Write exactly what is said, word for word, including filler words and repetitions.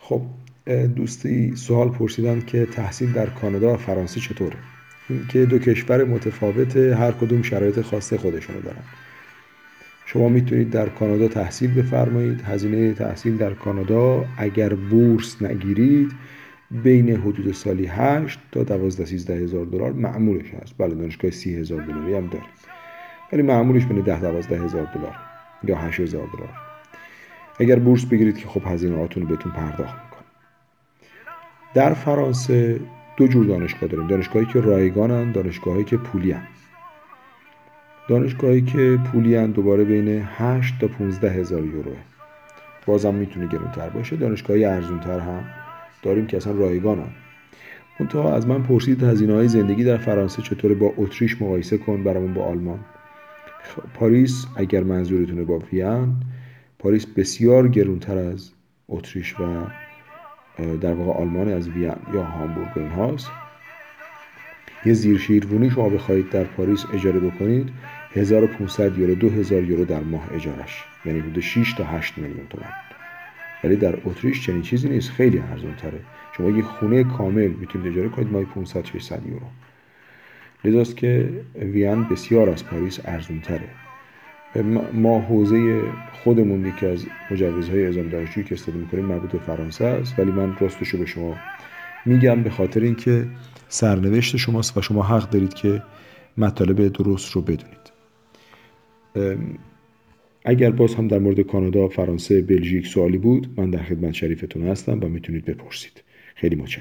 خب، دوستی سوال پرسیدن که تحصیل در کانادا و فرانسه چطوره؟ این که دو کشور متفاوت، هر کدوم شرایط خاص خودشونو دارن. شما میتونید در کانادا تحصیل بفرمایید. هزینه تحصیل در کانادا اگر بورس نگیرید بین حدود سالی هشت تا دوازده سیزده هزار دلار معمولش هست. بله، دانشگاه سی هزار دلاری هم داره، ولی معمولش بین ده دوازده هزار دلار یا هشت هزار دلار. اگر بورس بگیرید که خب هزینه هاتون رو بهتون پرداخت میکنه. در فرانسه دو جور دانشگاه داریم: دانشگاهی که رایگانن، دانشگاهی که پولی. دانشگاهی که پولی هن دوباره بین هشت تا پانزده هزار یوروه. بازم میتونه گرونتر باشه. دانشگاهی ارزونتر هم داریم که اصلا رایگانن. منتها از من پرسید هزینه های زندگی در فرانسه چطوره، با اتریش مقایسه کن برامون با آلمان. پاریس اگر منظورتونه با وین، پاریس بسیار گرونتر از اتریش و در واقع آلمان از وین یا هامبورگ این هاست. یه زیر شیروانی شما بخواید در پاریس اجاره بکنید هزار و پانصد یورو، دو هزار یورو در ماه اجارش، یعنی حدود شش تا هشت میلیون تومان. ولی در اتریش چنین چیزی نیست، خیلی ارزان تره. شما یه خونه کامل میتونید اجاره کنید ماهی پانصد ششصد یورو. لذاست که وین بسیار از پاریس ارزان تره. ما حوزه خودمون یکی از مجوزهای اعزام دانشجویی که استفاده میکنیم مربوط به فرانسه است، ولی من راستشو به شما میگم به خاطر اینکه سرنوشت شماست و شما حق دارید که مطالب درست رو بدونید. اگر باز هم در مورد کانادا، فرانسه، بلژیک سوالی بود، من در خدمت شریفتون هستم و میتونید بپرسید. خیلی متشکرم.